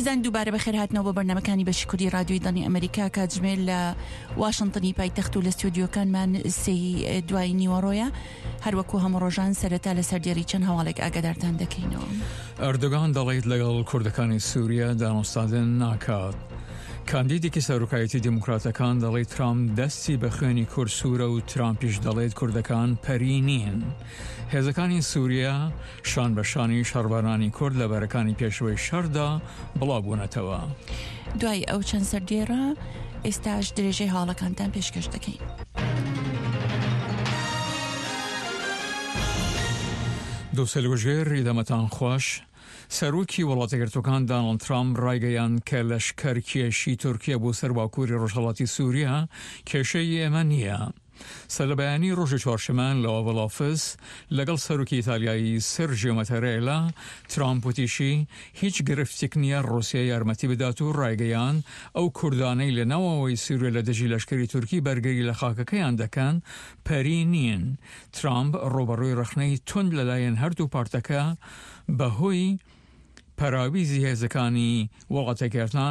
بێزان دووبارە بەخێر هاتنەوە بە بەرنامەکانی بەشی کوردی رادیۆی دڵی ئەمریکا کاتژمێر لە واشنتنی پایتەخت و لە ستودیۆکانمان سێی دوای نیوەڕۆیە هەروەکو هەموو ڕۆژان سەرەتا لە سەردێڕی چەند هەواڵێک ئاگادارتان دەکەینەوە. ئەردۆغان دەڵێت لەگەڵ کوردەکانی سووریا دانوستاندن ناکات. کاندیدێکی سەرۆکایەتی دیموکراتەکان دەڵێت ترامپ دەستی بە خوێنی کورد سوورە و ترامپیش دەڵێت کوردەکان پەری نین. هێزەکانی سووریا شان بە شانی شەڕبارانی کورد لە بەرەکانی پێشەوەی شەڕدا بڵاوبوونەتەوە. دوای ئەو چەند سەردێڕە ئێستاش درێژەی هاوڵەکانتان پێشکەش دەکەین. دووسەلوژێر ڕیدەمەتان خۆش. سەرۆکی وڵاتەگرتوەکان داناڵد ترامپ ڕایگەیان کە لەشکەر کێشی تورکیا بۆ سەر باکووری ڕۆژهەڵاتی سووریا کێشەی ئێمە نییە. سەرلەبەیانی ڕۆژی چوارشەمان لە ئۆڤڵ لەگەڵ سەرۆکی ئیتالیایی سێرژیۆ مەتەرێلا ترامپ وتیشی هیچ گرفتێک نییە ڕۆسیا یارمەتی بدات و ڕایگەیان ئەو کوردانەی لە ناوەوەی سووریا لە دژی لەشکری تورکی بەرگەری لە خاکەکەیان دەکەن پەری نین. ترامپ ڕۆبەڕووی ڕخنەی تند لەلایەن هەردوو پارتەکە بەهۆی پەراویزی هێزەکانی وڵاتەگرتان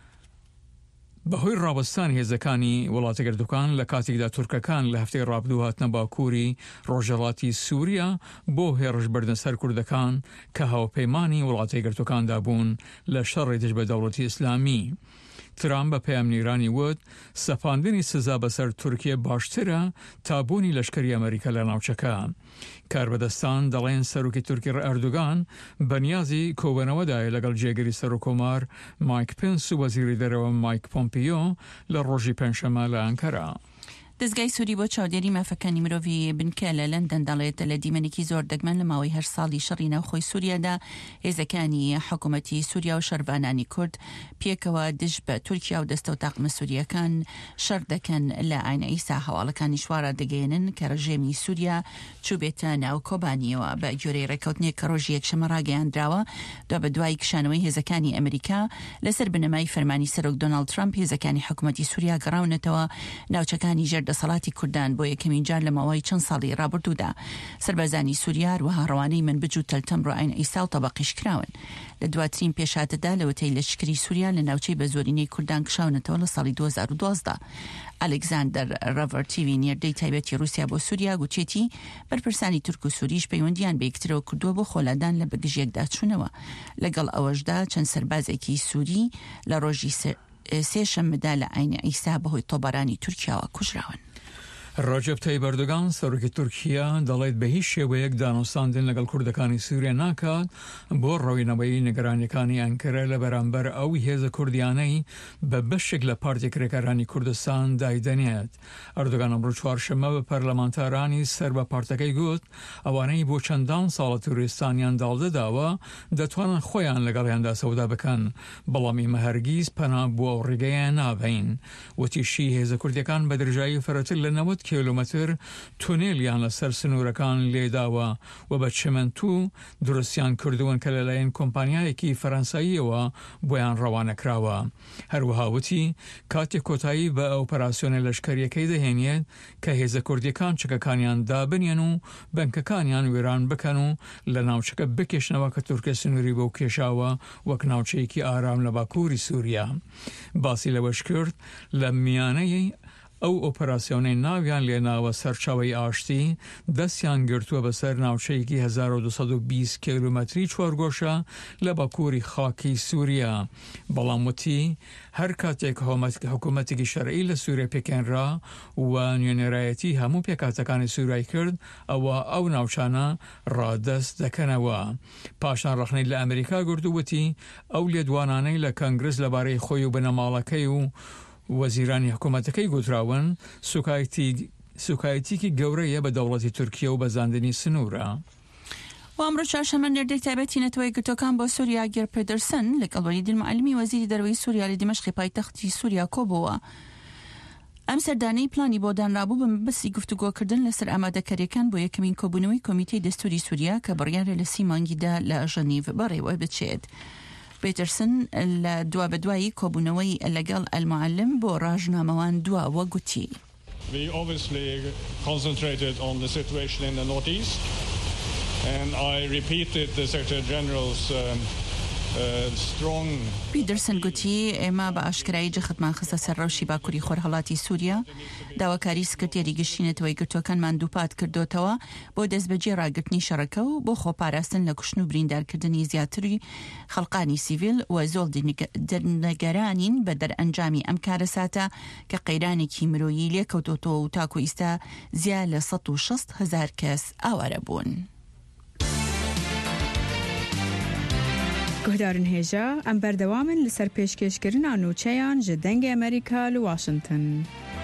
بەهۆی ڕابستان هێزەکانی وڵاتەگرتوەکان لە کاتێکدا تورکەکان لە هەفتەی ڕابردوو هاتنە باکووری ڕۆژهەڵاتی سووریا بۆ هێرش بردن سەر کوردەکان کە هاوپەیمانی وڵاتەگرتوەکاندا بوون لە شەڕی دژ بە دەوڵەتی ئیسلامی. ترامپ بە پەیامنیرانی وت سەپاندنی سزا بەسەر تورکیە باشترە تا بوونی لەشکری ئەمریکا لە ناوچەکە. کاربەدەستان دەڵێن سەرۆکی تورکی ئەردۆغان بەنیازی کۆبوونەوەدایە لەگەڵ جێگەری سەرۆکۆمار مایک پێنس و وەزیری دەرەوە مایک پۆمپیۆ لە ڕۆژی پێنجشەمە لە ئەنکەرا. دەستگای سووری بۆ چاودێری مافەکانی مرۆڤی بنکە لە لەندەن دەڵێت لە دیمەنێکی زۆر دەگمەن لە ماوەی هەر ساڵی شەڕی ناوخۆی سووریادا هێزەکانی حکوومەتی سووریا و شەربانانی کورد پێکەوە دژ بە تورکیا و دەستە و تاقمە سووریەکان شەڕ دەکەن لە ئاینە ئیسا هەواڵەکانی شوارە دەگەێنن کە ڕژێمی سووریا چوبێتە ناو کۆبانیەوە بە گوێرەی ڕێکەوتنێک کە ڕۆژی یەکشەمە ڕاگەیاندراوە بە دوای کشانەوەی هێزەکانی ئەمریکا لەسەر بنەمای فەرمانی سەرۆک دۆناڵد ترامپ هێزەکانی حکوومەتی سووریا گەڕاونەتەوە ناوچەکانی دەسەڵاتی کوردان بۆ یەکەمین جار لە ماوەی چەند ساڵی ڕابردوودا. سەربازانی سووریا وەها ڕەوانەی منبج و تەلتەمبر و ئاینە ئیسا و تەبەقیش کراون. لە دواترین پێشاتەدا لەوەتەی لەشکری سووریا لە ناوچەی بە زۆرینەی کوردان کشاونەتەوە لە ساڵی 2012. ئەلێکزاندەر ڕەڤەرتیوی نێردەی تایبەتی رووسیا بۆ سووریا گوتێتی بەرپرسانی تورک و سووریش پەیوەندیان بە یەکترەوە کردووە بۆ خۆلادان لە بەگژێکدا چوونەوە. لەگەڵ ئەوەشدا چەند سەربازێکی سووری لە ڕۆژی سێشەممەدا لە ئاینە ئیسا بەهۆی تۆبارانی تورکیاوە کوژراون. ڕەجەب تایب ئەردۆغان سەرۆکی تورکیا دەڵێت بە هیچ شێوەیەک دانوستاندن لەگەڵ کوردەکانی سووریا ناکات بۆ ڕۆینەوەی نیگەرانیەکانی ئەنکەرە لە بەرامبەر ئەو هێزە کوردیانەی بە بەشێک لە پارتی کرێکارانی کوردستان دایدەنێت. ئەردۆغان ئەمڕۆ چوارشەممە بە پەرلەمانتارانی سەر بە پارتەکەی گوت ئەوانەی بۆ چەندان ساڵە تووریستانیان داڵدەداوە دەتوانن خۆیان لەگەڵیاندا سەودا بکەن، بەڵام ئێمە هەرگیز پەنا بۆ ئەو ڕێگەیان نابین. وتیشی هێزە کوردیەکان بە درێژایی فەرەتر لە 90 کیلومتر تونێلیان لەسەر سنوورەکان لێداوە و بە چمەنتوو دروستیان کردوون کە لەلایەن کۆمپانیایەکی فەرەنساییەوە بۆیان ڕەوانەکراوە. هەروەها وتی کاتێک کۆتایی بە ئۆپەراسیۆنە لەشکریەکەی دەهێنێت کە هێزە کوردیەکان چکەکانیان دابنێن و بنکەکانیان وێران بکەن و لە ناوچەکە بکێشنەوە کە تورکە سنووری بۆ کێشاوە وەک ناوچەیەکی ئارام لە باکووری سووریا. باسی لەوەش کرد لە میانەی ئەو ئۆپەراسیۆنەی ناویان لێناوە سەرچاوی ئاشتی دەستیان گرتووە بەسەر ناوچەیەکی 1220 کیلومتری چوارگۆشە لە باکووری خاکی سووریا. بەڵام وتی هەر کاتێک حکوومەتێکی شەرعی لە سووریا پێکێنرا و نوێنێرایەتی هەموو پێکاتەکانی سوورای کرد ئەوە ئەو ناوچانە ڕادەست دەکەنەوە. پاشان ڕەخنەی لە ئەمریکا گردووەتی ئەو لێدوانانەی لە کەنگرس لەبارەی خۆی و بنەماڵەکەی و وەزیرانی حکوومەتەکەی گوتراون سوکایەتێکی گەورەیە بە دەوڵەتی تورکیا و بەزاندنی سنوورە. و ئەمڕۆ چوارشەممە نێردەی تایبەتی نەتەوەی گرتوەکان بۆ سووریا گێر پێدەرسن لەگەڵ وەلیدین معەلمی وەزیری دەرەوەی سووریا لە دیمەشقی پایتەختی سووریا کۆبووە. ئەم سەردانەی پلانی بۆ دانرابوو بە مەبەستی گفتوگۆکردن لەسەر ئامادەکاریەکان بۆ یەکەمین کۆبوونەوەی کۆمیتەی دەستوری سووریا کە بڕیارە لە 30 مانگیدا لە ژەنیڤ بەڕێوە بچێت. پێترسن لە دوابەدوایی کۆبوونەوەی لەگەڵ ئەلمعەلم بۆ ڕاژنامەوان دواوە گوتی. We obviously concentrated on the situation in the northeast and I repeated the Secretary General's strong. پیدرسن گوتی ئێمە بە ئاشکرایی جەختمان خستە سەر ڕەوشی باکووری خۆرهەڵاتی سووریا داواکاری سکرتێری گشتینەتەوەی گرتوەکانمان دووپات کردوتەوە بۆ دەستبەجێ ڕاگررتنی شەڕەکە و بۆ خۆپاراستن لە کوشتن و بریندارکردنی زیاتری خەڵقانی سیڤیل و زۆڵ دەرنەگەرانین بە دەرئەنجامی ئەم کارەساتە کە قەیرانێکی مرۆیی لێکەوتۆتەوە و تاکو ئیستا زیاد لە 160,000 کەس ئاوارە بوون. گهدارن هێژە ئەم بەردەوامن لەسەر پێشکەشکردنا نوچەیان ji dengê ئەمریکا li Washington.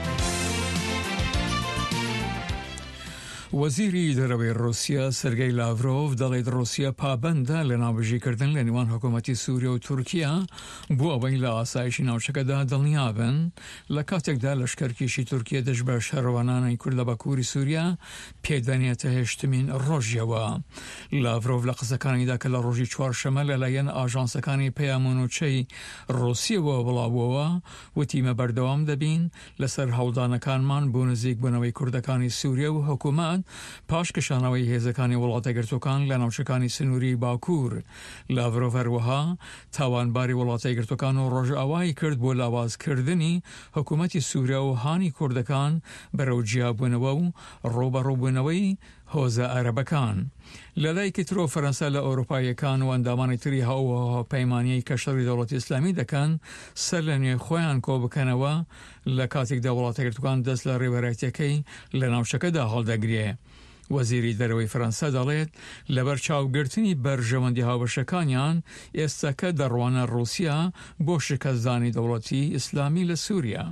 وەزیری دەرەوەی رووسیا سەرگەی لاڤرۆڤ دەڵێت رووسیا پابەندە لە ناوبەژیکردن لە نێوان حکوومەتی سووریا و تورکیا بۆ ئەوەی لە ئاسایشی ناوچەکەدا دڵنیابن لە کاتێکدا لەشکەرکێشی تورکیا دەست بە شەڕەوانانەی کورد لە باکووری سووریا پێدانێتە هێشتمین ڕۆژیەوە. لاڤرۆڤ لە قسەکانیدا کە لە ڕۆژی چوارشەمە لەلایەن ئاژانسەکانی پەیامونوچەی رووسیەوە بڵاوەوە وتیمە بەردەوام دەبین لەسەر هەوڵدانەکانمان بۆ نزیک بوونەوەی کوردەکانی سووریا و حکوومەت پاش کشانەوەی هێزەکانی وڵاتەگرتوەکان لە ناوچەکانی سنووری باکوور. لاڤرۆڤ هەروەها تاوانباری وڵاتەگرتوەکان و ڕۆژئاوایی کرد بۆ لاوازکردنی حکوومەتی سووریا و هانی کوردەکان بەرەو جیابوونەوە و ڕۆبەڕووبوونەوەی هۆزە عەرەبەکان. لە لایەکی ترۆ فەرەنسا لە ئەوروپایەکان و ئەندامانی تری هاوپەیمانیەی کە شەڕی دەوڵەتی ئیسلامی دەکەن سەر لە نوێ خۆیان کۆ بکەنەوە لە کاتێکدا وڵاتەگرتوەکان دەست لە ڕێبەرایەتیەکەی لە ناوچەکەدا هەڵدەگرێ. وەزیری دەرەوەی فەرەنسا دەڵێت لەبەر چاوگرتنی بەرژەوەندی هاوبەشەکانیان ئێستاکە دەڕوانە رووسیا بۆ شکەستدانی دەوڵەتی ئیسلامی لە سووریا.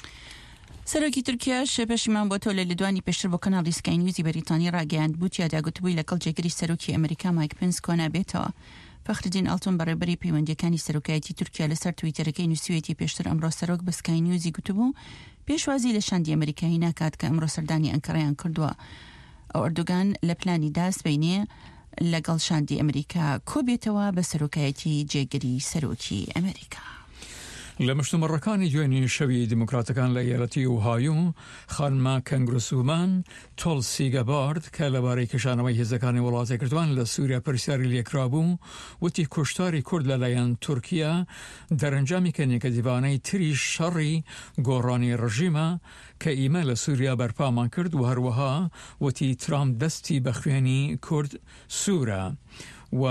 سەرۆکی تورکیاش پەشیمان بۆتەوە لە لەدوانی پێشتر بۆ کەناڵی سکای نیوزی بەریتانی ڕاگەیاند بوو تیادا گوتبووی لەگەڵ جێگری سەرۆکی ئەمریکا مایک پێنس کۆنابێتەوە. فەخردین ئەڵتۆن بەڕێبەری پەیوەندیەکانی سەرۆکایەتی تورکیا لەسەر تویتەرەکەی نووسیوێتی پێشتر ئەمڕۆ سەرۆک بە سکای نیوزی گوتبوو پێشوازی لە شاندی ئەمریکایی ناکات کە ئەمڕۆ سەردانی ئەنکەرەیان کردووە. ئەو ئەردوگان لە پلانیدا سبەینێ لەگەڵ شاندی ئەمریکا کۆبێتەوە بە سەرۆکایەتی جێگری سەرۆکی ئەمریکا. لە مشتمەڕەکانی دوێنی شەوی دیموکراتەکان لە یەرەتی ئۆهایۆ خانما کەنگرسومان تۆلسی گەبارد کە لەبارەی کشانەوەی هێزەکانی وڵاتەگرتوان لە سووریا پرسیاری لێکرابوو وتی کوشتاری کورد لەلایەن تورکیا دەرەنجامی کەنێکە دیوانەی تری شەڕی گۆڕانی ڕژیمە کە ئیمە لە سووریا بەرپامان کرد و هەروەها وتی ترامپ دەستی بە خوێنی کورد سوورە و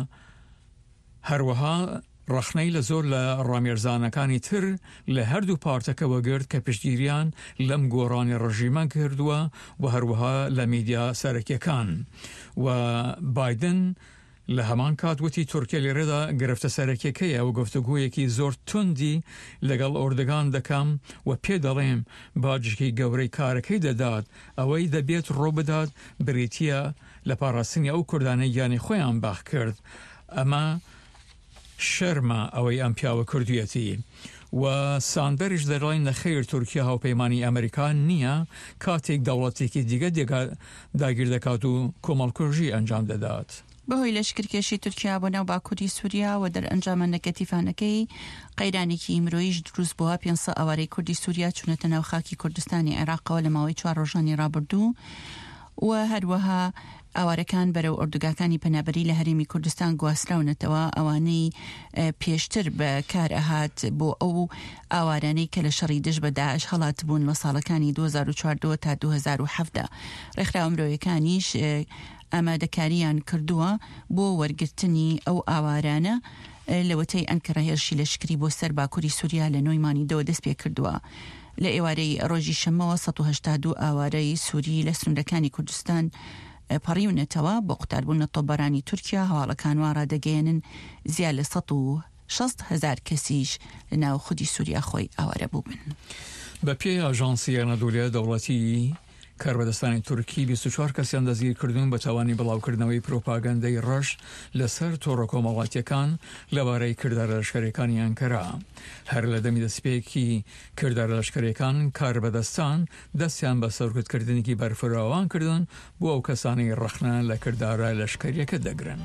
هەروەها ڕەخنەی لە زۆر لە ڕامێرزانەکانی تر لە هەردوو پارتەکەوە گرت کە پشتگیریان لەم گۆڕانی ڕژیمە کردووە و هەروەها لە میدیا سەرەکیەکان. و بایدن لە هەمان کاتوتی تورکیا لێرەدا گرفتە سەرەکیەکەیە و گفتوگویەکی زۆر توندی لەگەڵ ئۆردەگان دەکەم و پێ دەڵێم باجێکی گەورەی کارەکەی دەدات ئەوەی دەبێت ڕۆبدات بریتیە لە پاراستنی ئەو کوردانەی گیانی خۆیان باخ کرد. ئەمە شەرمە ئەوەی ئەم پیاوە کردویەتی. و ساندەریش دەڕڵین نەخێر تورکیا هاوپەیمانی ئەمریکان نییە کاتێک دەوڵەتێکی دیگە داگیر دەکات و کۆمەڵکوژی ئەنجام دەدات. بەهۆی لەشکرکێشی تورکیا بۆ ناو باکووری سووریا و دەرئەنجامە نەگەتیڤانەکەی قەیرانێکی مرۆییش دروست بووە 500 ئاوارەی کوردی سووریا چونەتە ناو خاکی کوردستانی عێراقەوە لە ماوەی 4 ڕۆژانی ڕابردوو و هەروەها ئاوارەکان بەرەو ئۆردوگاکانی پەنابەری لە هەرێمی کوردستان گواستراونەتەوە ئەوانەی پێشتر بە کار ئەهات بۆ ئەو ئاوارانەی کە لە شەڕی دژ بە داعش هەڵات بوون لە ساڵەکانی 2014 تا 2017. ڕێکخراوە مرۆیەکانیش ئامادەکاریان کردووە بۆ وەرگرتنی ئەو ئاوارانە لەوەتەی ئەنکەرە هێرشی لەشکری بۆ سەر باکووری سووریا لە نۆیمانی دەوە دەست پێ کردووە. لە ئێوارەی ڕۆژی شەمەوە 182 ئاوارەی سووری لە سنوورەکانی کوردستان پەڕیونەتەوە بۆ قوتاربوون لە تۆپبەرانی تورکیا هەواڵەکان وا ڕادەگەێنن زیاد لە 160,000 کەسیش لە ناو خودی سووریا خۆی ئاوارە بووبن. بە پێی ئاژانسی ئەنەدۆلیا دەوڵەتی کاربەدەستانی تورکی 24 کەسیان دەستگیر کردوون بە تاوانی بڵاوکردنەوەی پرۆپاگەندەی ڕەش لەسەر تۆڕە کۆمەڵاتیەکان لەبارەی کردارە لەشکرەکانی ئەنکەرا. هەر لە دەمی دەستپێکی کردارە لەشکرەکان کاربەدەستان دەستیان بە سەرکوتکردنێکی بەرفراوان کردن بۆ ئەو کەسانی ڕەخنە لە کردارە لەشکریەکە دەگرن.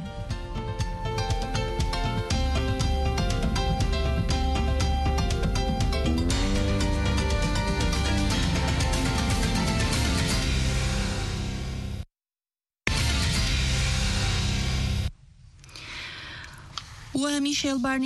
و میشیل بارنی